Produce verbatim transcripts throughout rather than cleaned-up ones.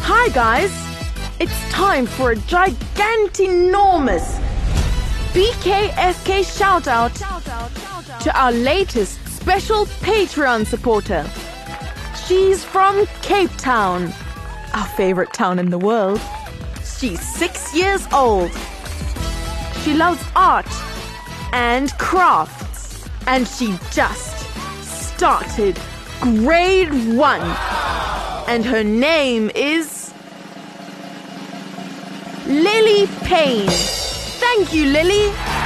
Hi guys, it's time for a gigantinormous B K F K shout out to our latest special Patreon supporter. She's from Cape Town, our favorite town in the world. She's six years old. She loves art and crafts, and she just started grade one. And her name is Lily Payne. Thank you, Lily.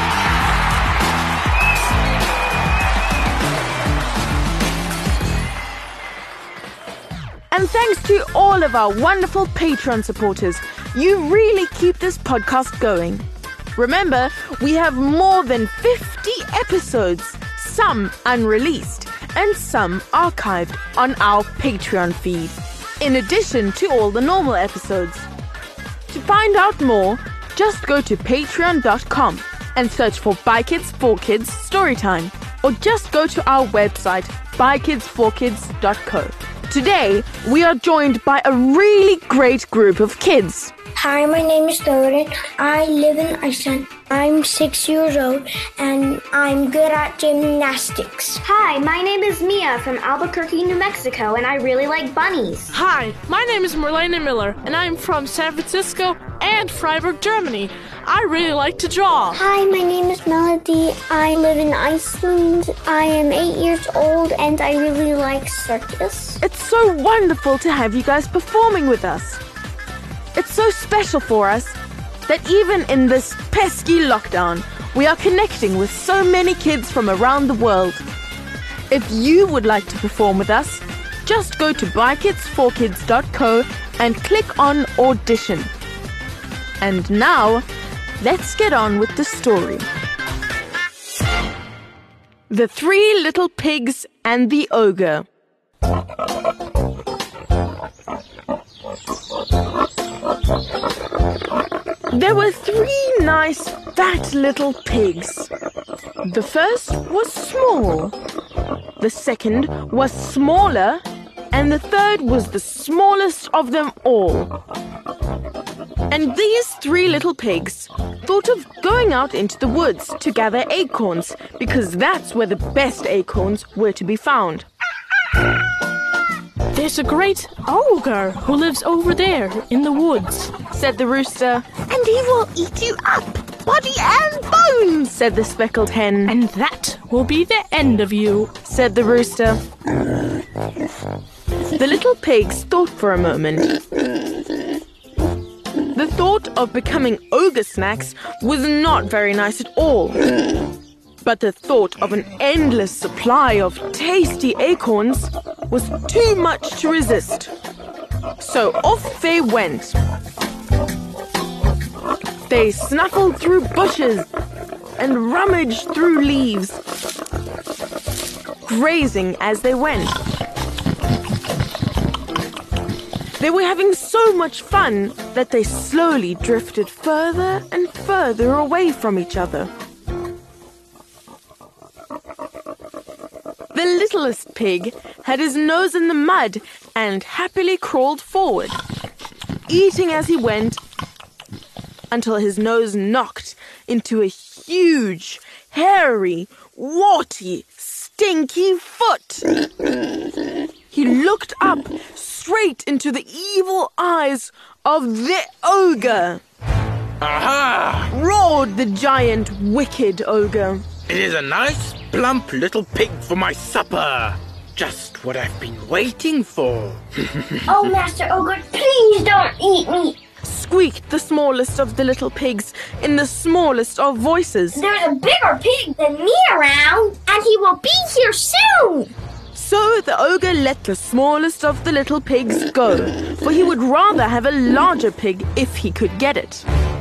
And thanks to all of our wonderful Patreon supporters. You really keep this podcast going. Remember, we have more than fifty episodes, some unreleased and some archived on our Patreon feed, in addition to all the normal episodes. To find out more, just go to patreon dot com and search for By Kids for Kids Storytime, or just go to our website by kids for kids dot co. Today, we are joined by a really great group of kids. Hi, my name is Doran. I live in Iceland. I'm six years old and I'm good at gymnastics. Hi, my name is Mia from Albuquerque, New Mexico, and I really like bunnies. Hi, my name is Marlena Miller, and I'm from San Francisco and Freiburg, Germany. I really like to draw. Hi, my name is Melody. I live in Iceland. I am eight years old and I really like circus. It's so wonderful to have you guys performing with us. It's so special for us that even in this pesky lockdown, we are connecting with so many kids from around the world. If you would like to perform with us, just go to by kids for kids dot co and click on audition. And now, let's get on with the story. The Three Little Pigs and the Ogre. There were three nice fat little pigs. The first was small, the second was smaller, and the third was the smallest of them all. And these three little pigs thought of going out into the woods to gather acorns, because that's where the best acorns were to be found. There's a great ogre who lives over there in the woods, said the rooster. And he will eat you up, body and bones, said the speckled hen. and that will be the end of you, said the rooster. The little pigs thought for a moment. The thought of becoming ogre snacks was not very nice at all. But the thought of an endless supply of tasty acorns was too much to resist. So off they went. They snuffled through bushes and rummaged through leaves, grazing as they went. They were having so much fun that they slowly drifted further and further away from each other. The littlest pig had his nose in the mud and happily crawled forward, eating as he went, until his nose knocked into a huge, hairy, warty, stinky foot. He looked up straight into the evil eyes of the ogre. Aha! Roared the giant, wicked ogre. It is a nice, plump little pig for my supper. Just what I've been waiting for. Oh, Master Ogre, please don't eat me. Squeaked the smallest of the little pigs in the smallest of voices. There's a bigger pig than me around, and he will be here soon. So the ogre let the smallest of the little pigs go, for he would rather have a larger pig if he could get it.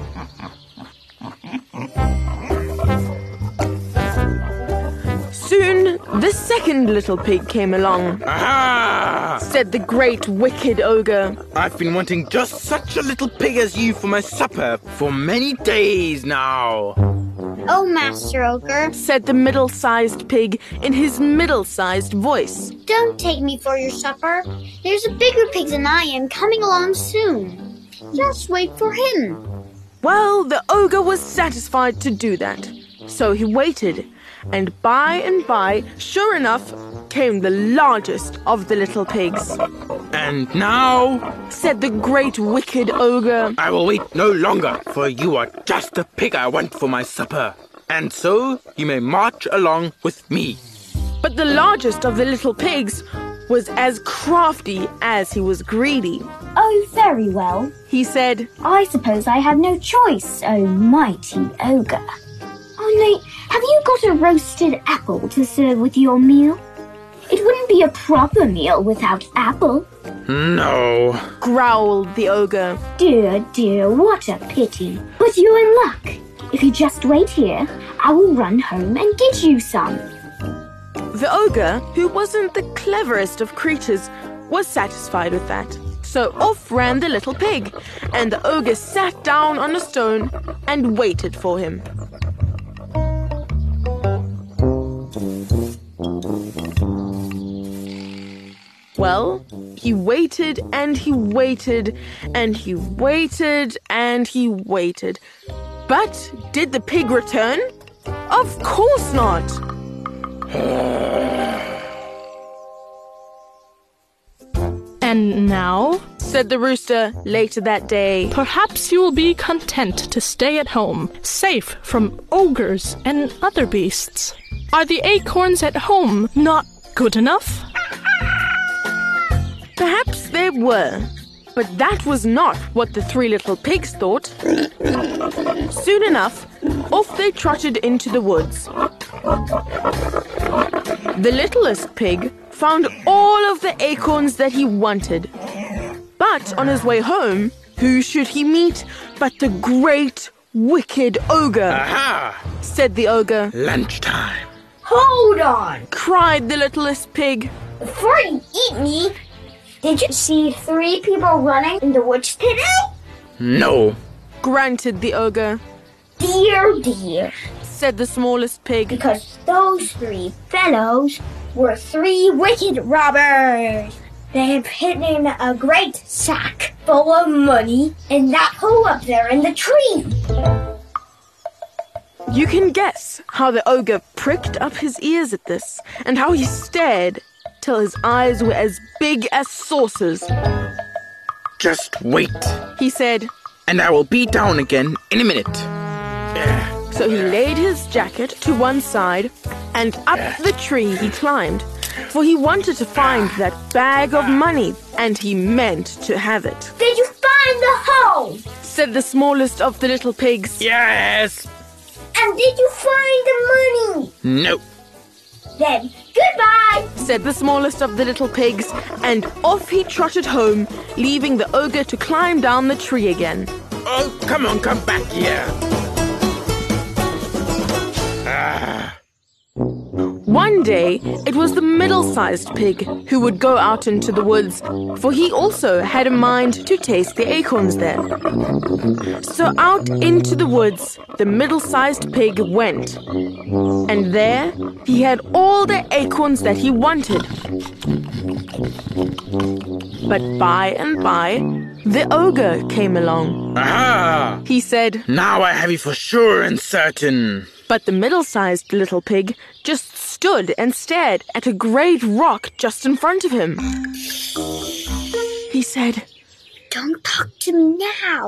Soon, the second little pig came along. Aha! Said the great wicked ogre. I've been wanting just such a little pig as you for my supper for many days now. Oh, Master Ogre, said the middle-sized pig in his middle-sized voice. Don't take me for your supper. There's a bigger pig than I am coming along soon. Just wait for him. Well, the ogre was satisfied to do that. So he waited, and by and by, sure enough, came the largest of the little pigs. And now, said the great wicked ogre, I will wait no longer, for you are just the pig I want for my supper. And so you may march along with me. But the largest of the little pigs was as crafty as he was greedy. Oh, very well, he said. I suppose I have no choice, oh mighty ogre. Oh, no, have you got a roasted apple to serve with your meal? It wouldn't be a proper meal without apple. No, growled the ogre. Dear, dear, what a pity. But you're in luck. If you just wait here, I will run home and get you some. The ogre, who wasn't the cleverest of creatures, was satisfied with that. So off ran the little pig, and the ogre sat down on a stone and waited for him. Well, he waited and he waited and he waited and he waited. But did the pig return? Of course not! And now, said the rooster later that day, perhaps you will be content to stay at home, safe from ogres and other beasts. Are the acorns at home not good enough? Perhaps they were, but that was not what the three little pigs thought. Soon enough, off they trotted into the woods. The littlest pig found all of the acorns that he wanted. But on his way home, who should he meet but the great wicked ogre? Aha! Said the ogre. Lunchtime. Hold on! Cried the littlest pig. Before you eat me, did you see three people running in the woods today? No, grunted the ogre. Dear, dear, said the smallest pig. Because those three fellows were three wicked robbers. They had hidden a great sack full of money in that hole up there in the tree. You can guess how the ogre pricked up his ears at this, and how he stared till his eyes were as big as saucers. Just wait, he said, and I will be down again in a minute. So he laid his jacket to one side, and up the tree he climbed, for he wanted to find that bag of money, and he meant to have it. Did you find the hole? Said the smallest of the little pigs. Yes. And did you find the money? No. Then goodbye, said the smallest of the little pigs, and off he trotted home, leaving the ogre to climb down the tree again. Oh, come on, come back here. Ah. One day, it was the middle-sized pig who would go out into the woods, for he also had a mind to taste the acorns there. So out into the woods, the middle-sized pig went. And there, he had all the acorns that he wanted. But by and by, the ogre came along. Aha! He said, Now I have you for sure and certain. But the middle-sized little pig just stood and stared at a great rock just in front of him. He said, Don't talk to me now.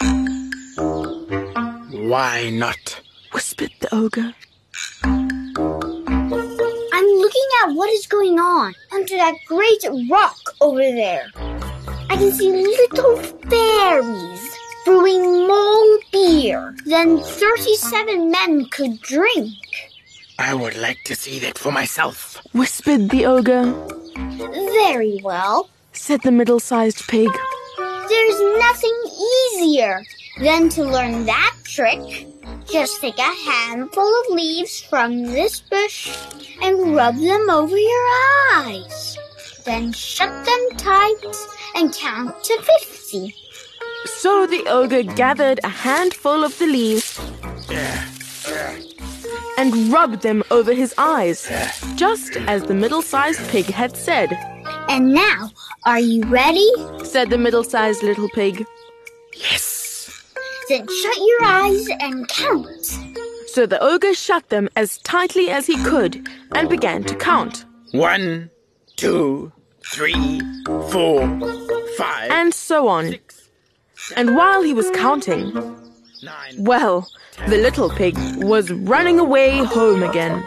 Why not? Whispered the ogre. I'm looking at what is going on under that great rock over there. I can see little fairies brewing more beer than thirty-seven men could drink. I would like to see that for myself. Whispered the ogre. Very well, said the middle-sized pig. There's nothing easier than to learn that trick. Just take a handful of leaves from this bush and rub them over your eyes. Then shut them tight and count to fifty. So the ogre gathered a handful of the leaves and rubbed them over his eyes, just as the middle-sized pig had said. And now, are you ready? Said the middle-sized little pig. Yes. Then shut your eyes and count. So the ogre shut them as tightly as he could and began to count. One, two, three, four, five, and so on. six, And while he was counting, nine. well, the little pig was running away home again.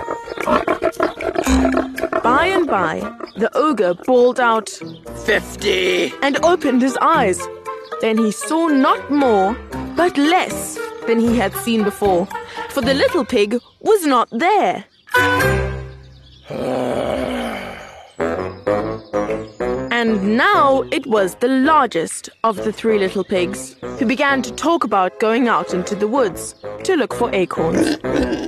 By and by, the ogre bawled out Fifty. and opened his eyes. Then he saw not more, but less than he had seen before, for the little pig was not there. And now it was the largest of the three little pigs, who began to talk about going out into the woods to look for acorns.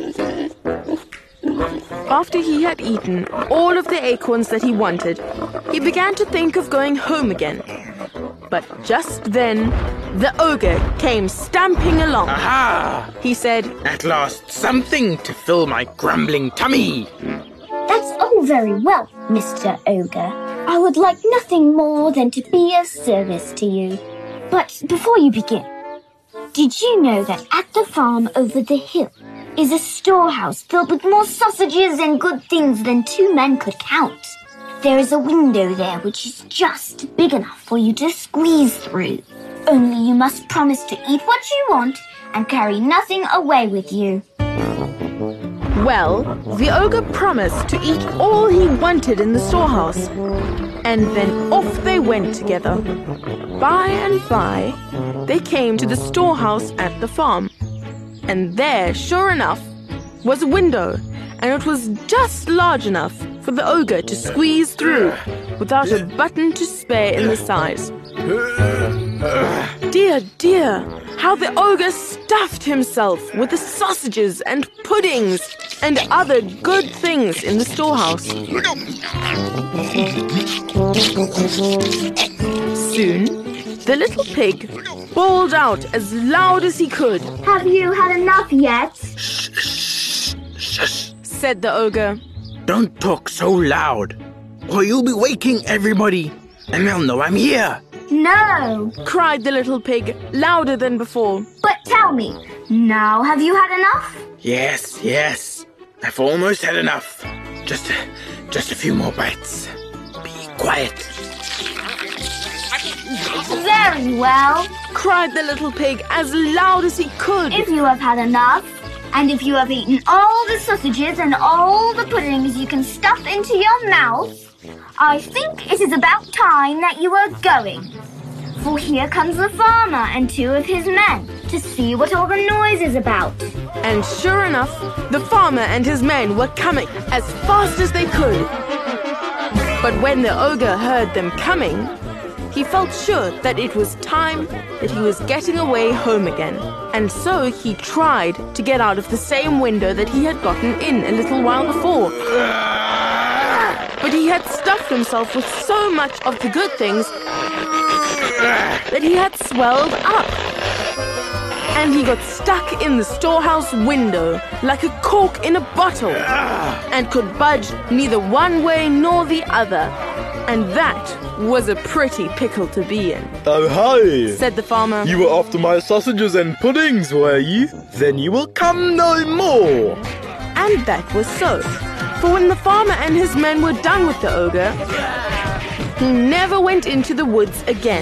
After he had eaten all of the acorns that he wanted, he began to think of going home again. But just then, the ogre came stamping along. Aha! He said, At last, something to fill my grumbling tummy. That's all very well, Mister Ogre. I would like nothing more than to be of service to you. But before you begin, did you know that at the farm over the hill is a storehouse filled with more sausages and good things than two men could count? There is a window there which is just big enough for you to squeeze through. Only you must promise to eat what you want and carry nothing away with you. well, the ogre promised to eat all he wanted in the storehouse. And then off they went together. By and by, they came to the storehouse at the farm. And there, sure enough, was a window, and it was just large enough for the ogre to squeeze through without a button to spare in the sides. Dear, dear, how the ogre stuffed himself with the sausages and puddings and other good things in the storehouse. Soon, the little pig bawled out as loud as he could. Have you had enough yet? Shh, shush. Said the ogre. Don't talk so loud, or you'll be waking everybody, and they'll know I'm here. No. Cried the little pig, louder than before. But tell me, now have you had enough? Yes, yes. I've almost had enough. Just, just a few more bites. Be quiet. Very well. Cried the little pig as loud as he could. If you have had enough, and if you have eaten all the sausages and all the puddings you can stuff into your mouth, I think it is about time that you are going. For here comes the farmer and two of his men to see what all the noise is about. And sure enough, the farmer and his men were coming as fast as they could. But when the ogre heard them coming, he felt sure that it was time that he was getting away home again. And so he tried to get out of the same window that he had gotten in a little while before. But he had stuffed himself with so much of the good things that he had swelled up. And he got stuck in the storehouse window like a cork in a bottle and could budge neither one way nor the other. And that was a pretty pickle to be in. Oh, hi! Said the farmer. You were after my sausages and puddings, were you? Then you will come no more. And that was so. For when the farmer and his men were done with the ogre, he never went into the woods again.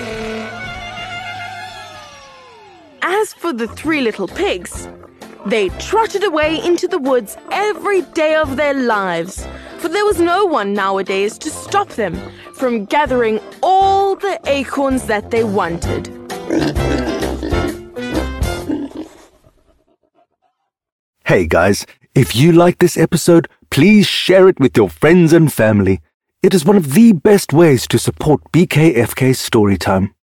As for the three little pigs, they trotted away into the woods every day of their lives, for there was no one nowadays to stop them from gathering all the acorns that they wanted. Hey guys, if you like this episode, please share it with your friends and family. It is one of the best ways to support B K F K Storytime.